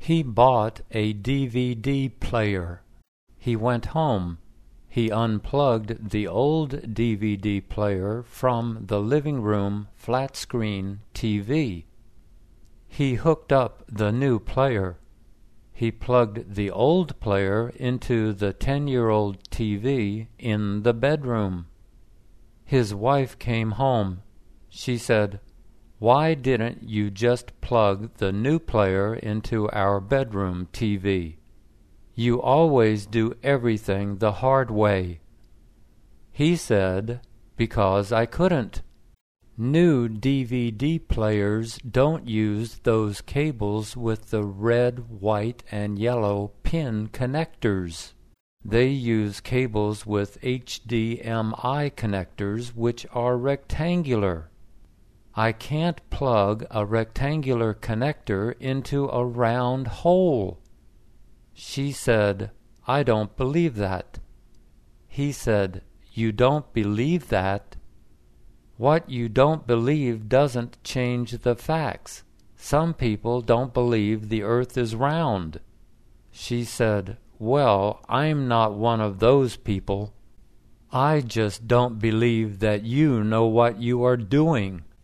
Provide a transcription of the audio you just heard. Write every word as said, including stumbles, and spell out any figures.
He bought a D V D player. He went home. He unplugged the old D V D player from the living room flat-screen T V. He hooked up the new player. He plugged the old player into the ten-year-old T V in the bedroom. His wife came home. She said, "Why didn't you just plug the new player into our bedroom T V? You always do everything the hard way." He said, "Because I couldn't. New D V D players don't use those cables with the red, white, and yellow pin connectors. They use cables with H D M I connectors, which are rectangular. I can't plug a rectangular connector into a round hole." She said, "I don't believe that." He said, "You don't believe that? What you don't believe doesn't change the facts. Some people don't believe the earth is round." She said, "Well, I'm not one of those people. I just don't believe that you know what you are doing."